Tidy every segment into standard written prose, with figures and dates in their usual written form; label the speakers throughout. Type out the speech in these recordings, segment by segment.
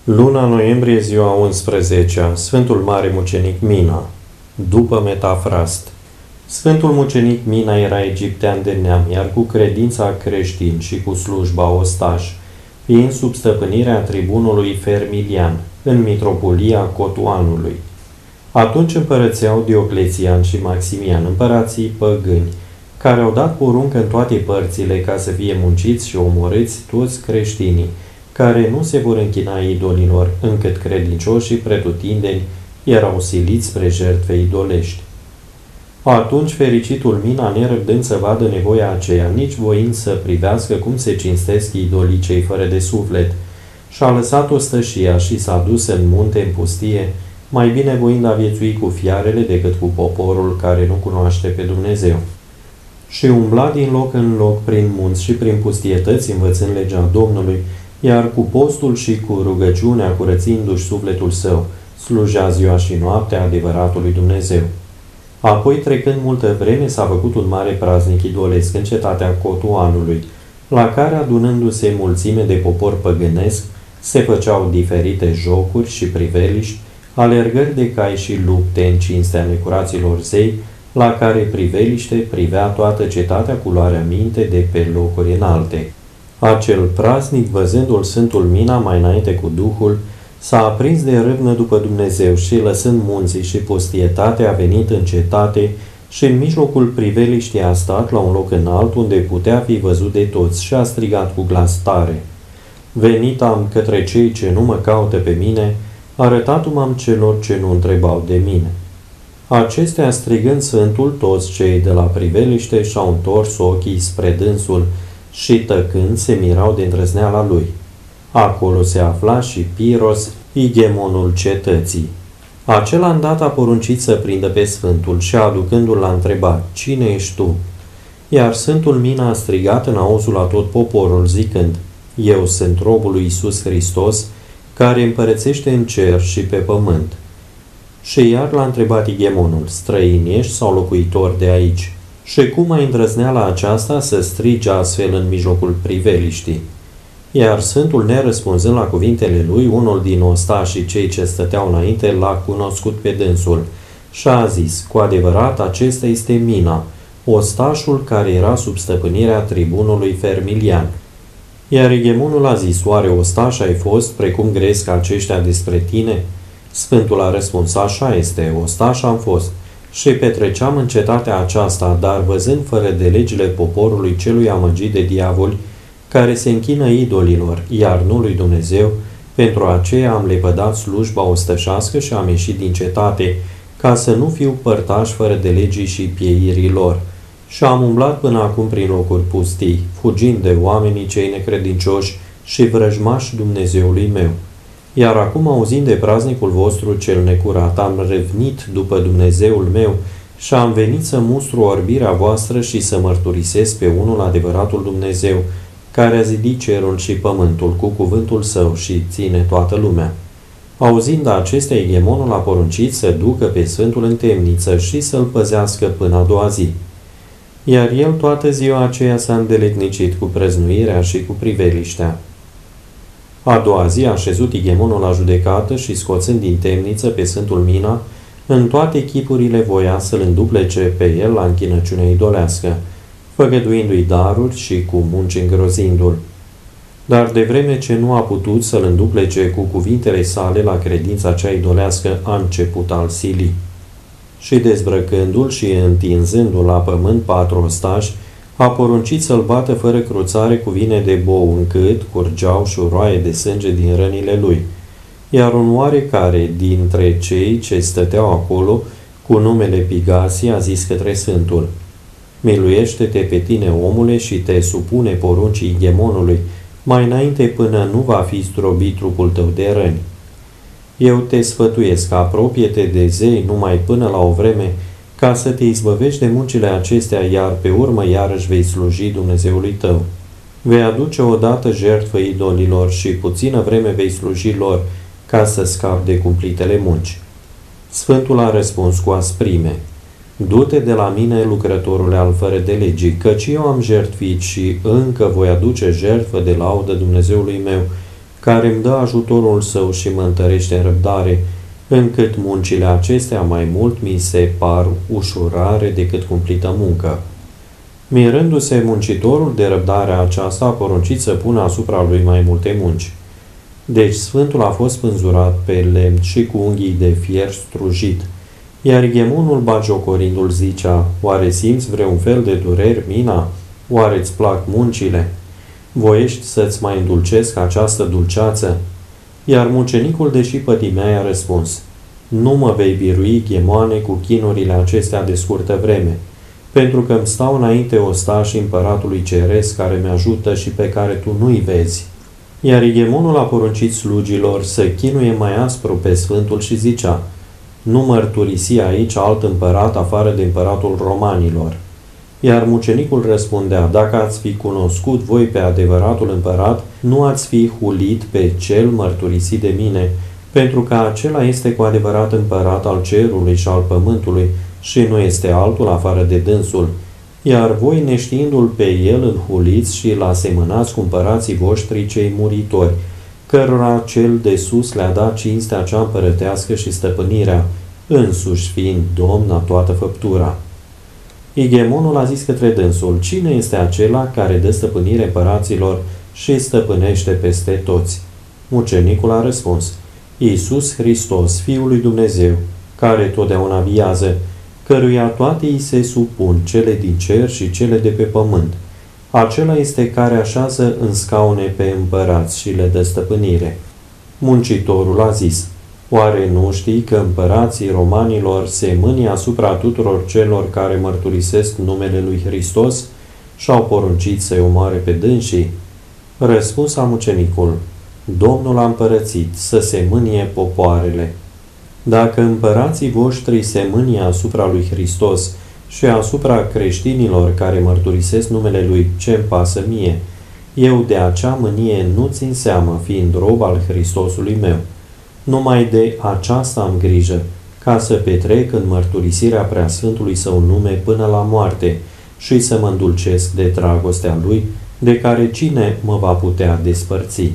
Speaker 1: Luna noiembrie, ziua 11-a, Sfântul Mare Mucenic Mina. După metafrast. Sfântul Mucenic Mina era egiptean de neam, iar cu credința creștin și cu slujba ostaș, fiind sub stăpânirea tribunului Fermilian, în mitropolia Cotuanului. Atunci împărățeau Dioclețian și Maximian, împărații păgâni, care au dat poruncă în toate părțile ca să fie munciți și omorâți toți creștinii, care nu se vor închina idolilor, încât credincioșii pretutindeni erau siliți spre jertfe idolești. Atunci fericitul Mina, nerăbdând să vadă nevoia aceea, nici voind să privească cum se cinstesc idolii cei fără de suflet, și-a lăsat ostășia și s-a dus în munte, în pustie, mai bine voind a viețui cu fiarele decât cu poporul care nu cunoaște pe Dumnezeu. Și umbla din loc în loc prin munți și prin pustietăți, învățând legea Domnului, iar cu postul și cu rugăciunea, curățindu-și sufletul său, slujea ziua și noaptea adevăratului Dumnezeu. Apoi, trecând multă vreme, s-a făcut un mare praznic idolesc în cetatea Cotuanului, la care, adunându-se mulțime de popor păgânesc, se făceau diferite jocuri și priveliști, alergări de cai și lupte în cinstea necuraților zei, la care priveliște privea toată cetatea cu luarea minte de pe locuri înalte. Acel praznic, văzându-l Sfântul Mina mai înainte cu Duhul, s-a aprins de râvnă după Dumnezeu și, lăsând munții și pustietatea, a venit în cetate și în mijlocul priveliștii a stat la un loc înalt unde putea fi văzut de toți și a strigat cu glas tare: „Venit am către cei ce nu mă caută pe mine, arătat-m-am celor ce nu întrebau de mine.” Acestea, strigând Sfântul, toți cei de la priveliște și-au întors ochii spre dânsul și, tăcând, se mirau de îndrăzneala lui. Acolo se afla și Piros, igemonul cetății. Acela îndată a poruncit să prindă pe Sfântul și, aducându-l, l-a întrebat: „Cine ești tu?” Iar Sfântul Mina a strigat în auzul la tot poporul, zicând: „Eu sunt robul lui Iisus Hristos, care împărățește în cer și pe pământ.” Și iar l-a întrebat igemonul: „Străin ești sau locuitor de aici? Și cum ai îndrăzneala aceasta să strigi astfel în mijlocul priveliștii?” Iar Sfântul, nerăspunzând la cuvintele lui, unul din ostașii cei ce stăteau înainte l-a cunoscut pe dânsul și a zis: „Cu adevărat, acesta este Mina, ostașul care era sub stăpânirea tribunului Fermilian.” Iar igemonul a zis: „Oare ostaș ai fost, precum gresc aceștia despre tine?” Sfântul a răspuns: „Așa este, ostaș am fost și petreceam în cetatea aceasta, dar văzând fără de legile poporului celui amăgit de diavoli, care se închină idolilor, iar nu lui Dumnezeu, pentru aceea am lepădat slujba ostășească și am ieșit din cetate, ca să nu fiu părtaș fără de legii și pieirii lor. Și am umblat până acum prin locuri pustii, fugind de oamenii cei necredincioși și vrăjmași Dumnezeului meu. Iar acum, auzind de praznicul vostru cel necurat, am revenit după Dumnezeul meu și am venit să mustru orbirea voastră și să mărturisesc pe unul adevăratul Dumnezeu, care a zidit cerul și pământul cu cuvântul său și ține toată lumea.” Auzind acestea, igemonul a poruncit să ducă pe Sfântul în temniță și să-l păzească până a doua zi. Iar el toată ziua aceea s-a îndeletnicit cu prăznuirea și cu priveliștea. A doua zi a șezut igemonul la judecată și, scoțând din temniță pe Sfântul Mina, în toate chipurile voia să-l înduplece pe el la închinăciunea idolească, făgăduindu-i daruri și cu munci îngrozindu-l. Dar de vreme ce nu a putut să-l înduplece cu cuvintele sale la credința cea idolească, a început a-l sili. Și dezbrăcându-l și întinzându-l la pământ 4 ostași, a poruncit să-l bată fără cruțare cu vine de bou, încât curgeau șuroaie de sânge din rănile lui. Iar un oarecare dintre cei ce stăteau acolo, cu numele Pigasie, a zis către Sfântul: „Miluiește-te pe tine, omule, și te supune poruncii igemonului, mai înainte până nu va fi zdrobit trupul tău de răni. Eu te sfătuiesc, apropie-te de zei numai până la o vreme, ca să te izbăvești de muncile acestea, iar pe urmă iarăși vei sluji Dumnezeului tău. Vei aduce odată jertfă idolilor și puțină vreme vei sluji lor, ca să scapi de cumplitele munci.” Sfântul a răspuns cu asprime: „Du-te de la mine, lucrătorule al fără de legii, căci eu am jertfit și încă voi aduce jertfă de laudă Dumnezeului meu, care îmi dă ajutorul său și mă întărește în răbdare, încât muncile acestea mai mult mi se par ușurare decât cumplită muncă. Mirându-se muncitorul de răbdarea aceasta, a poruncit să pună asupra lui mai multe munci. Deci Sfântul a fost spânzurat pe lemn și cu unghii de fier strujit, iar ghemonul bagiocorindu-l zicea: oare simți vreun fel de dureri, Mina? Oare îți plac muncile? Voiești să-ți mai îndulcesc această dulceață? Iar mucenicul, deși pătimea, i-a răspuns: nu mă vei birui, ghemoane, cu chinurile acestea de scurtă vreme, pentru că îmi stau înainte ostașii împăratului ceresc, care mi-ajută și pe care tu nu-i vezi. Iar ighemonul a poruncit slugilor să chinuie mai aspru pe Sfântul și zicea: nu mărturisi aici alt împărat afară de împăratul romanilor. Iar mucenicul răspundea: dacă ați fi cunoscut voi pe adevăratul împărat, nu ați fi hulit pe cel mărturisit de mine, pentru că acela este cu adevărat împărat al cerului și al pământului și nu este altul afară de dânsul. Iar voi, neștiindu-l pe el, îl huliți și îl asemănați cu împărații voștri cei muritori, cărora cel de sus le-a dat cinstea cea împărătească și stăpânirea, însuși fiind domn a toată făptura. Igemonul a zis către dânsul: cine este acela care dă stăpânire împăraților și stăpânește peste toți? Mucenicul a răspuns: Iisus Hristos, Fiul lui Dumnezeu, care totdeauna viază, căruia toate îi se supun, cele din cer și cele de pe pământ. Acela este care așează în scaune pe împărați și le dă stăpânire. Muncitorul a zis: oare nu știi că împărații romanilor se mânie asupra tuturor celor care mărturisesc numele lui Hristos și au poruncit să-i omoare pe dânsii? Răspuns a mucenicul: Domnul a împărățit să se mânie popoarele. Dacă împărații voștri se mânie asupra lui Hristos și asupra creștinilor care mărturisesc numele lui, ce-mi pasă mie? Eu de acea mânie nu țin seamă, fiind rob al Hristosului meu. Numai de aceasta am grijă, ca să petrec în mărturisirea preasfântului său nume până la moarte și să mă îndulcesc de dragostea lui, de care cine mă va putea despărți?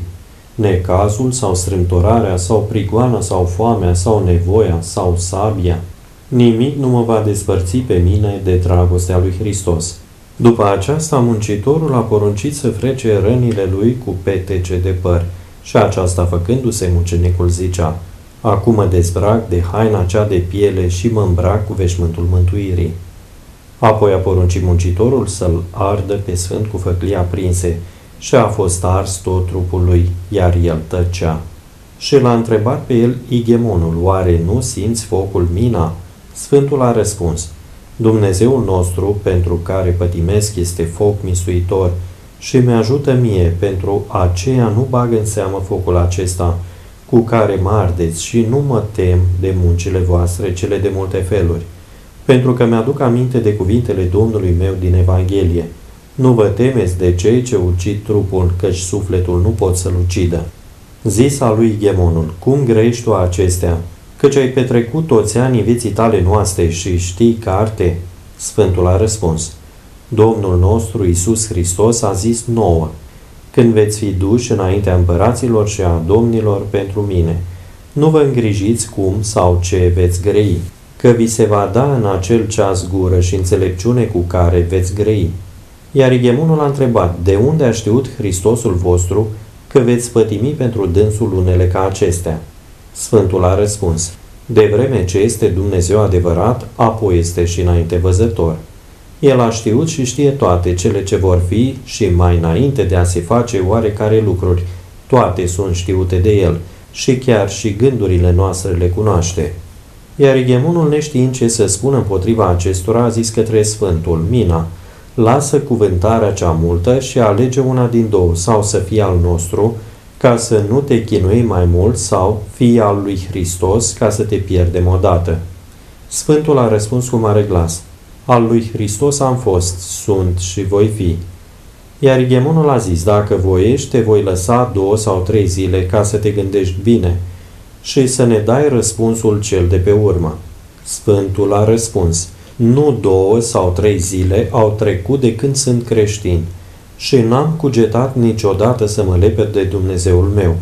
Speaker 1: Necazul sau strâmtorarea sau prigoana sau foamea sau nevoia sau sabia? Nimic nu mă va despărți pe mine de dragostea lui Hristos. După aceasta, muncitorul a poruncit să frece rănile lui cu petece de păr și aceasta făcându-se, mucenicul zicea: acum mă dezbrac de haina cea de piele și mă îmbrac cu veșmântul mântuirii. Apoi a poruncit muncitorul să-l ardă pe sfânt cu făclii aprinse și a fost ars tot trupul lui, iar el tăcea. Și l-a întrebat pe el igemonul: oare nu simți focul, Mina? Sfântul a răspuns: Dumnezeul nostru, pentru care pătimesc, este foc mistuitor și mi-ajută mie, pentru aceea nu bag în seamă focul acesta cu care mă ardeți și nu mă tem de muncile voastre, cele de multe feluri, pentru că mi-aduc aminte de cuvintele Domnului meu din Evanghelie: nu vă temeți de cei ce ucid trupul, căci sufletul nu pot să-l ucidă. Zisa lui Ghemonul: cum grești tu acestea? Căci ai petrecut toți anii vieții tale noastre și știi carte? Sfântul a răspuns: Domnul nostru Iisus Hristos a zis nouă: când veți fi duși înaintea împăraților și a domnilor pentru mine, nu vă îngrijiți cum sau ce veți grăi, că vi se va da în acel ceas gură și înțelepciune cu care veți grăi. Iar Igemonul a întrebat: de unde a știut Hristosul vostru că veți pătimi pentru dânsul unele ca acestea? Sfântul a răspuns: de vreme ce este Dumnezeu adevărat, apoi este și înainte văzător. El a știut și știe toate cele ce vor fi și mai înainte de a se face oarecare lucruri, toate sunt știute de el și chiar și gândurile noastre le cunoaște. Iar Igemonul, neștiind ce să spună împotriva acestora, a zis către Sfântul: Mina, lasă cuvântarea cea multă și alege una din două, sau să fie al nostru, ca să nu te chinui mai mult, sau fie al lui Hristos, ca să te pierdem odată. Sfântul a răspuns cu mare glas: al lui Hristos am fost, sunt și voi fi. Iar Igemonul a zis: dacă voiești, te voi lăsa 2 sau 3 zile ca să te gândești bine și să ne dai răspunsul cel de pe urmă. Sfântul a răspuns: nu 2 sau 3 zile au trecut de când sunt creștin și n-am cugetat niciodată să mă lepăd de Dumnezeul meu,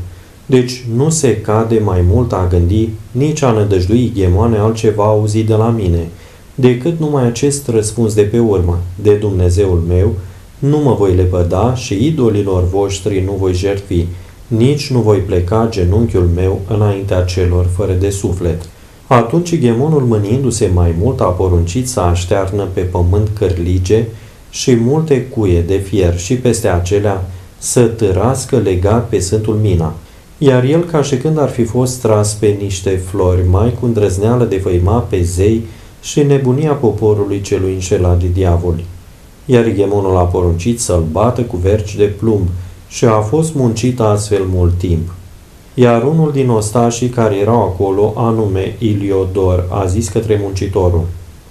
Speaker 1: Deci nu se cade mai mult a gândi, nici a nădăjdui ghemoane altceva auzit de la mine, decât numai acest răspuns de pe urmă, de Dumnezeul meu, nu mă voi lepăda și idolilor voștri nu voi jertfi, nici nu voi pleca genunchiul meu înaintea celor fără de suflet. Atunci ghemonul, mâniindu-se mai mult, a poruncit să aștearnă pe pământ cârlige și multe cuie de fier și peste acelea să târască legat pe Sfântul Mina. Iar el, ca și când ar fi fost tras pe niște flori, mai cu îndrăzneală de făima pe zei și nebunia poporului celui înșelat de diavoli. Iar ghemonul a poruncit să-l bată cu vergi de plumb și a fost muncit astfel mult timp. Iar unul din ostașii care erau acolo, anume Iliodor, a zis către muncitorul: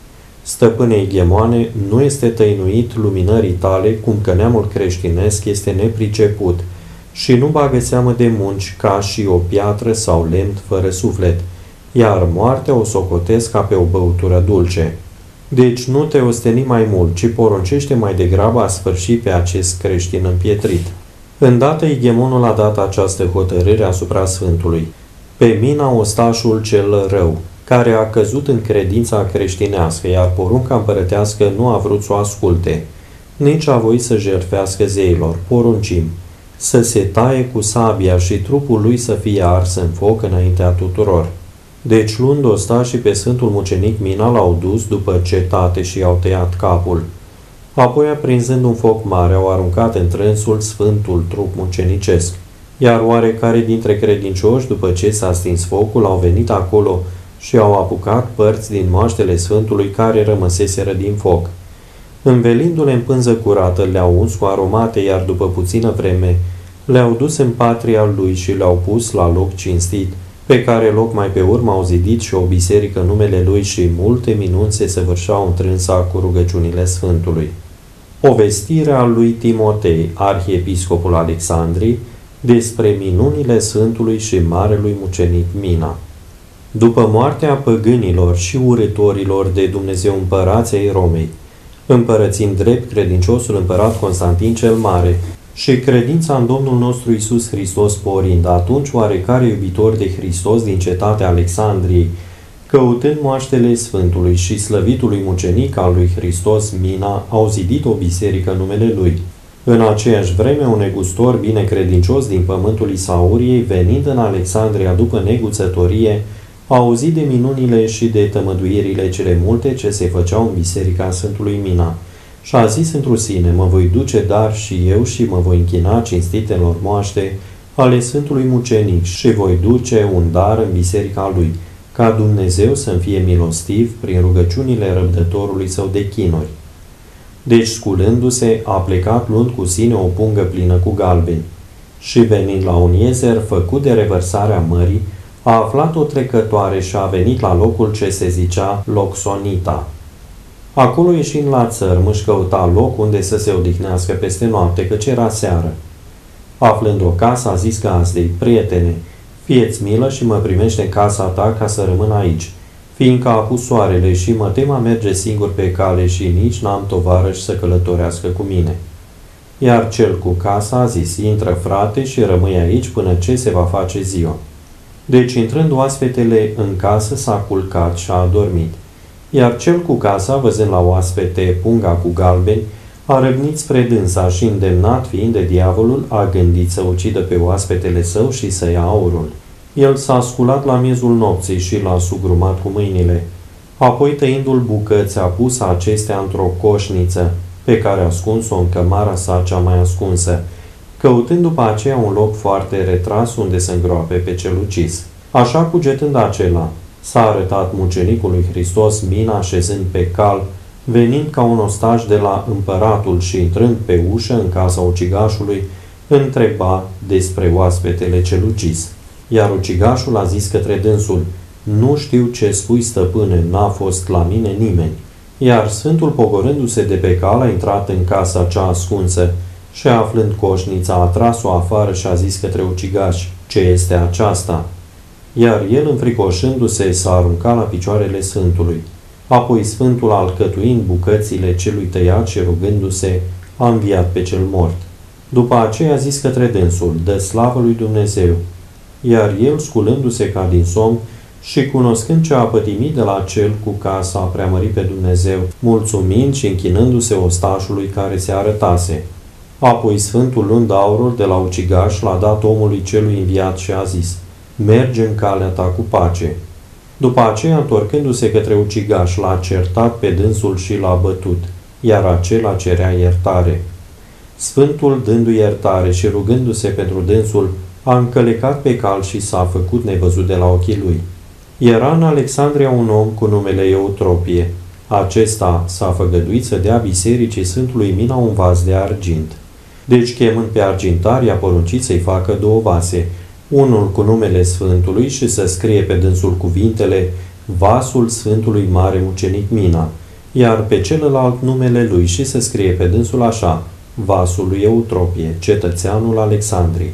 Speaker 1: Stăpânei ghemoane, nu este tăinuit luminării tale, cum că neamul creștinesc este nepriceput și nu bagă seamă de munci ca și o piatră sau lemn fără suflet, iar moartea o socotesc ca pe o băutură dulce. Deci nu te osteni mai mult, ci poruncește mai degrabă a sfârși pe acest creștin împietrit. Îndată Igemonul a dat această hotărâre asupra Sfântului. Pe Mina, ostașul cel rău, care a căzut în credința creștinească, iar porunca împărătească nu a vrut să o asculte, nici a voit să jertfească zeilor, poruncim să se taie cu sabia și trupul lui să fie ars în foc înaintea tuturor. Deci, luând ostașii pe Sfântul Mucenic Mina, l-au dus după cetate și i-au tăiat capul. Apoi, aprinzând un foc mare, au aruncat în trânsul sfântul trup mucenicesc. Iar oarecare dintre credincioși, după ce s-a stins focul, au venit acolo și au apucat părți din moaștele Sfântului care rămăseseră din foc. Învelindu-le în pânză curată, le-au uns cu aromate, iar după puțină vreme le-au dus în patria lui și le-au pus la loc cinstit, pe care loc mai pe urmă au zidit și o biserică în numele lui și multe minuni se săvârșeau în trânsa cu rugăciunile Sfântului. Povestirea lui Timotei, arhiepiscopul Alexandrii, despre minunile Sfântului și Marelui Mucenic Mina. După moartea păgânilor și urâtorilor de Dumnezeu împărații ai Romei, împărățind drept credinciosul împărat Constantin cel Mare și credința în Domnul nostru Iisus Hristos porind, atunci oarecare iubitori de Hristos din cetatea Alexandriei, căutând moaștele Sfântului și slăvitului mucenic al lui Hristos Mina, au zidit o biserică în numele lui. În aceeași vreme, un negustor binecredincios din pământul Isauriei, venind în Alexandria după neguțătorie, a auzit de minunile și de tămăduirile cele multe ce se făceau în biserica Sfântului Mina și a zis întru sine: mă voi duce dar și eu și mă voi închina cinstitelor moaște ale Sfântului Mucenic și voi duce un dar în biserica lui, ca Dumnezeu să-mi fie milostiv prin rugăciunile răbdătorului său de chinuri. Deci, sculându-se, a plecat luând cu sine o pungă plină cu galbeni și, venind la un iezer făcut de revărsarea mării, a aflat o trecătoare și a venit la locul ce se zicea Loxonita. Acolo, ieșind la țărm, își căuta loc unde să se odihnească peste noapte, căci era seară. Aflând o casă, a zis gazdei: prietene, fie-ți milă și mă primește în casa ta ca să rămân aici, fiindcă a pus soarele și mă tem a merge singur pe cale și nici n-am tovarăși să călătorească cu mine. Iar cel cu casa a zis: intră, frate, și rămâi aici până ce se va face ziua. Deci, intrând oaspetele în casă, s-a culcat și a adormit. Iar cel cu casa, văzând la oaspete punga cu galbeni, a răvnit spre dânsa și, îndemnat fiind de diavolul, a gândit să ucidă pe oaspetele său și să ia aurul. El s-a sculat la miezul nopții și l-a sugrumat cu mâinile. Apoi, tăindu-l bucăți, a pus acestea într-o coșniță, pe care a ascuns-o în cămara sa cea mai ascunsă, căutând după aceea un loc foarte retras unde să îngroape pe cel ucis. Așa, cugetând acela, s-a arătat mucenicul lui Hristos Mina, șezând pe cal, venind ca un ostaș de la împăratul și, intrând pe ușă în casa ucigașului, întreba despre oaspetele cel ucis. Iar ucigașul a zis către dânsul: nu știu ce spui, stăpâne, n-a fost la mine nimeni. Iar Sfântul, pogorându-se de pe cal, a intrat în casa cea ascunsă și, aflând coșnița, a tras-o afară și a zis către ucigaș: ce este aceasta? Iar el, înfricoșându-se, s-a aruncat la picioarele Sfântului. Apoi Sfântul, alcătuind bucățile celui tăiat și rugându-se, a înviat pe cel mort. După aceea a zis către dânsul: dă slavă lui Dumnezeu. iar el, sculându-se ca din somn și cunoscând ce a pătimit de la cel cu casa, a preamărit pe Dumnezeu, mulțumind și închinându-se ostașului care se arătase. Apoi Sfântul, luând aurul de la ucigaș, l-a dat omului celui înviat și a zis: merge în calea ta cu pace. După aceea, întorcându-se către ucigaș, l-a certat pe dânsul și l-a bătut, iar acela cerea iertare. Sfântul, dându-i iertare și rugându-se pentru dânsul, a încălecat pe cal și s-a făcut nevăzut de la ochii lui. Era în Alexandria un om cu numele Eutropie. Acesta s-a făgăduit să dea bisericii Sfântului Mina un vas de argint. Deci, chemând pe argintar, i-a poruncit să-i facă două vase, unul cu numele Sfântului și să scrie pe dânsul cuvintele Vasul Sfântului Mare Mucenic Mina, iar pe celălalt numele lui și să scrie pe dânsul așa: Vasul lui Eutropie, cetățeanul Alexandriei.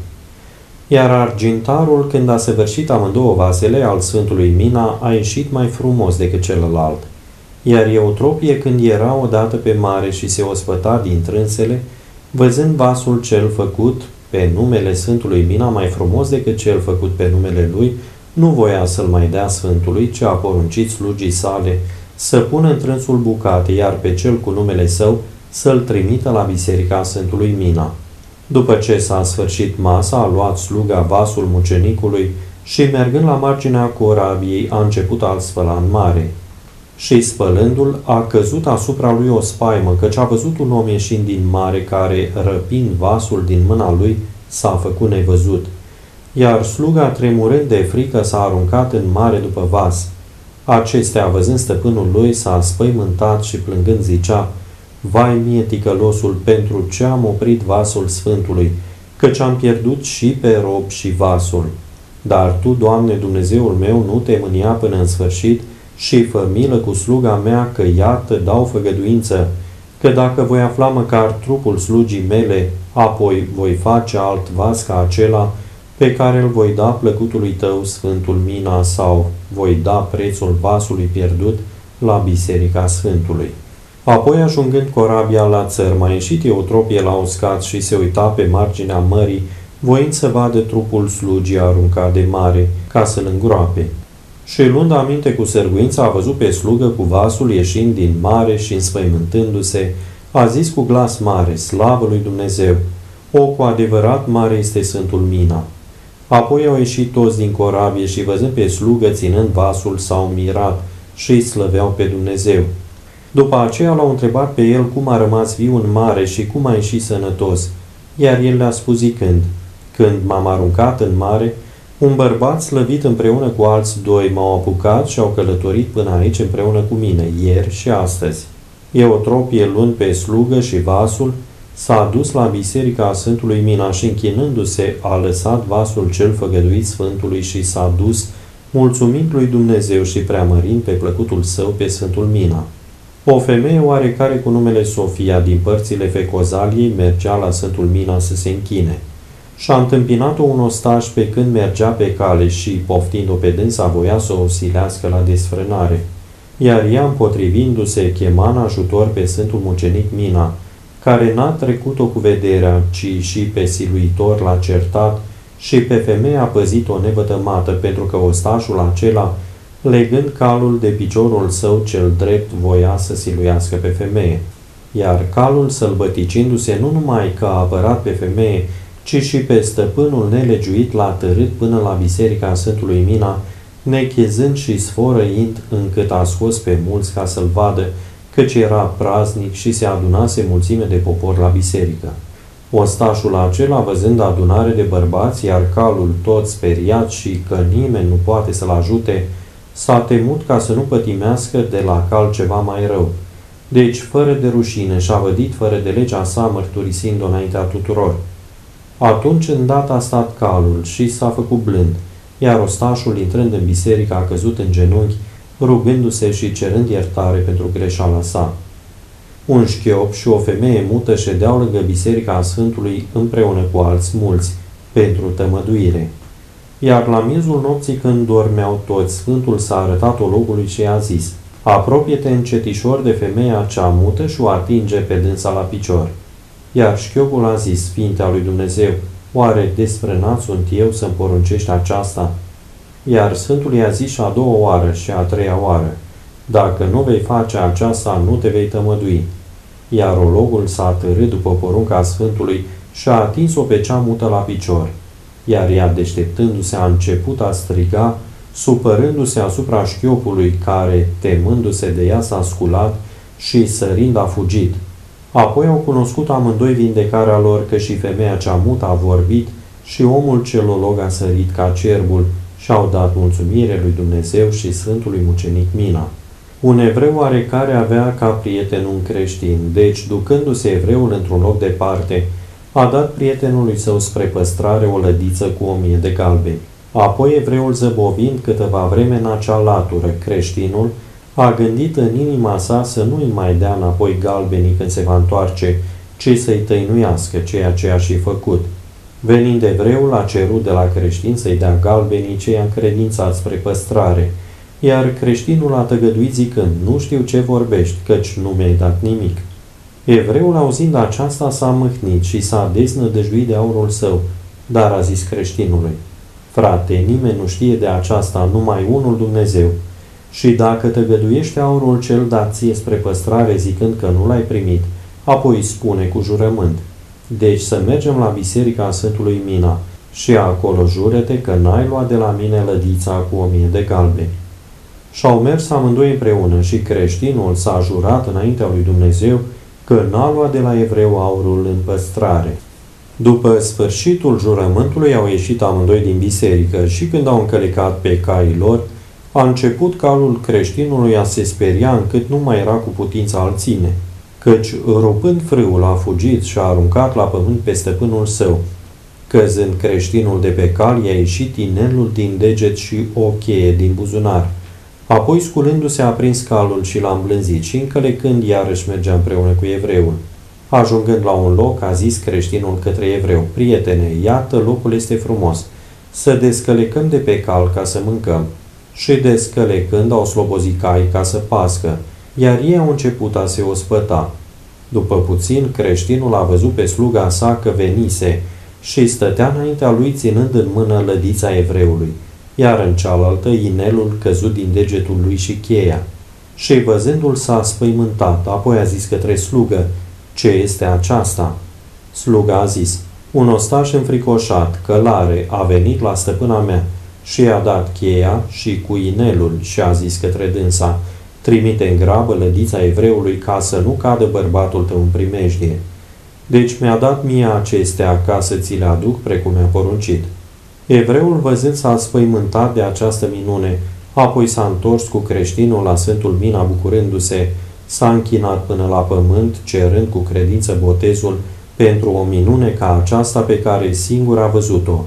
Speaker 1: Iar argintarul, când a săvârșit amândouă vasele al Sfântului Mina, a ieșit mai frumos decât celălalt. Iar Eutropie, când era odată pe mare și se ospăta din trânsele, văzând vasul cel făcut pe numele Sfântului Mina mai frumos decât cel făcut pe numele lui, nu voia să-l mai dea Sfântului, ci a poruncit slugii sale să pună în trânsul bucate, iar pe cel cu numele său să-l trimită la biserica Sfântului Mina. După ce s-a sfârșit masa, a luat sluga vasul mucenicului și, mergând la marginea corabiei, a început a-l spăla în mare. Și, spălându-l, a căzut asupra lui o spaimă, căci a văzut un om ieșind din mare care, răpind vasul din mâna lui, s-a făcut nevăzut. Iar sluga, tremurând de frică, s-a aruncat în mare după vas. Acestea, văzând stăpânul lui, s-a spăimântat și plângând zicea: vai mie, ticălosul, pentru ce am oprit vasul Sfântului, căci am pierdut și pe rob și vasul. Dar Tu, Doamne Dumnezeul meu, nu te mânia până în sfârșit și fă milă cu sluga mea, că iată dau făgăduință, că dacă voi afla măcar trupul slugii mele, apoi voi face alt vas ca acela pe care îl voi da plăcutului Tău, Sfântul Mina, sau voi da prețul vasului pierdut la Biserica Sfântului. Apoi, ajungând corabia la țărm, a ieșit Eutropie la uscat și se uita pe marginea mării, voind să vadă trupul slugii aruncat de mare, ca să-l îngroape. Și, luând aminte cu sârguință, a văzut pe slugă cu vasul ieșind din mare și, înspăimântându-se, a zis cu glas mare: slavă lui Dumnezeu! O, cu adevărat mare este Sfântul Mina! Apoi au ieșit toți din corabie și, văzând pe slugă ținând vasul, s-au mirat și îi slăveau pe Dumnezeu. După aceea l-au întrebat pe el cum a rămas viu în mare și cum a ieșit sănătos, iar el le-a spus zicând: când m-am aruncat în mare, un bărbat slăvit împreună cu alți doi m-au apucat și au călătorit până aici împreună cu mine, ieri și astăzi. Eutropie, luând pe slugă și vasul, s-a dus la biserica Sfântului Mina și, închinându-se, a lăsat vasul cel făgăduit Sfântului și s-a dus, mulțumind lui Dumnezeu și preamărind pe plăcutul său pe Sfântul Mina. O femeie oarecare cu numele Sofia din părțile Fecozaliei mergea la Sfântul Mina să se închine. Și-a întâmpinat-o un ostaș pe când mergea pe cale și, poftind-o pe dânsa, voia să o silească la desfrânare. Iar ea, împotrivindu-se, chema în ajutor pe Sfântul Mucenic Mina, care n-a trecut-o cu vederea, ci și pe siluitor l-a certat și pe femeie a păzit-o nevătămată, pentru că ostașul acela, legând calul de piciorul său cel drept, voia să siluiască pe femeie. Iar calul, sălbăticindu-se, nu numai că a apărat pe femeie, ci și pe stăpânul nelegiuit l-a târât până la biserica Sfântului Mina, nechezând și sfărăind, încât a scos pe mulți ca să-l vadă, căci era praznic și se adunase mulțime de popor la biserică. Ostașul acela, văzând adunare de bărbați, iar calul tot speriat și că nimeni nu poate să-l ajute, s-a temut ca să nu pătimească de la cal ceva mai rău. Deci, fără de rușine, și-a vădit fără de legea sa, mărturisind-o înaintea tuturor. Atunci, îndată a stat calul și s-a făcut blând, iar ostașul, intrând în biserică, a căzut în genunchi, rugându-se și cerând iertare pentru greșeala sa. Un șchiop și o femeie mută ședeau lângă biserica Sfântului împreună cu alți mulți, pentru tămăduire. Iar la miezul nopții, când dormeau toți, Sfântul s-a arătat ologului și i-a zis: apropie-te încetișor de femeia cea mută și o atinge pe dânsa la picior. Iar șchiopul a zis: Sfinte al lui Dumnezeu, oare desfrânat sunt eu să-mi poruncești aceasta? Iar Sfântul i-a zis și a doua oară și a treia oară, dacă nu vei face aceasta, nu te vei tămădui. Iar ologul s-a târât după porunca Sfântului și a atins-o pe cea mută la picior. Iar ea, deșteptându-se, a început a striga, supărându-se asupra șchiopului, care, temându-se de ea, s-a sculat și, sărind, a fugit. Apoi au cunoscut amândoi vindecarea lor, că și femeia cea mută a vorbit și omul cel olog a sărit ca cerbul și au dat mulțumire lui Dumnezeu și Sfântului Mucenic Mina. Un evreu oarecare avea ca prieten un creștin, deci, ducându-se evreul într-un loc departe, a dat prietenului său spre păstrare o lădiță cu 1000 de galbeni. Apoi evreul, zăbovind câteva vreme în acea latură, creștinul a gândit în inima sa să nu-i mai dea înapoi galbenii când se va întoarce, ci să-i tăinuiască, ceea ce a și făcut. Venind evreul, a cerut de la creștin să-i dea galbenii ce i-a încredințat spre păstrare, iar creștinul a tăgăduit zicând, nu știu ce vorbești, căci nu mi-ai dat nimic. Evreul, auzind aceasta, s-a mâhnit și s-a deznădăjduit de aurul său, dar a zis creștinului, frate, nimeni nu știe de aceasta, numai unul Dumnezeu. Și dacă tăgăduiește aurul cel dat ție spre păstrare, zicând că nu l-ai primit, apoi spune cu jurământ. Deci să mergem la biserica Sfântului Mina și acolo jurete că n-ai luat de la mine lădița cu 1000 de galbeni. Și-au mers amândoi împreună și creștinul s-a jurat înaintea lui Dumnezeu că n-a luat de la evreu aurul în păstrare. După sfârșitul jurământului au ieșit amândoi din biserică și când au încălecat pe caii lor, a început calul creștinului a se speria încât nu mai era cu putință a-l ține, căci, rupând frâul, a fugit și a aruncat la pământ pe stăpânul său. Căzând creștinul de pe cal, i-a ieșit inelul din deget și o cheie din buzunar. Apoi, sculându-se, a prins calul și l-a îmblânzit și, încălecând, iarăși mergea împreună cu evreul. Ajungând la un loc, a zis creștinul către evreu, prietene, iată, locul este frumos, să descălecăm de pe cal ca să mâncăm. Și descălecând au slobozit caii ca să pască, iar ei au început a se ospăta. După puțin, creștinul a văzut pe sluga sa că venise și stătea înaintea lui ținând în mână lădița evreului, iar în cealaltă inelul căzut din degetul lui și cheia. Și văzându-l s-a spăimântat, apoi a zis către slugă, ce este aceasta? Sluga a zis, un ostaș înfricoșat, călare, a venit la stăpâna mea și i-a dat cheia și cu inelul și a zis către dânsa, trimite în grabă lădița evreului ca să nu cadă bărbatul tău în primejdie. Deci mi-a dat mie acestea ca să ți le aduc precum mi-a poruncit. Evreul, văzând, s-a spăimântat de această minune, apoi s-a întors cu creștinul la Sfântul Mina bucurându-se, s-a închinat până la pământ, cerând cu credință botezul pentru o minune ca aceasta pe care singur a văzut-o.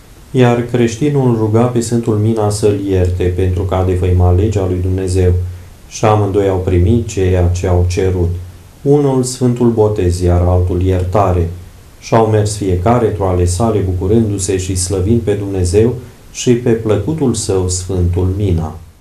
Speaker 1: Iar creștinul ruga pe Sfântul Mina să-l ierte pentru că a defăimat legea lui Dumnezeu și amândoi au primit ceea ce au cerut. Unul Sfântul Botez, iar altul iertare. Și-au mers fiecare într-o ale sale bucurându-se și slăvind pe Dumnezeu și pe plăcutul său Sfântul Mina.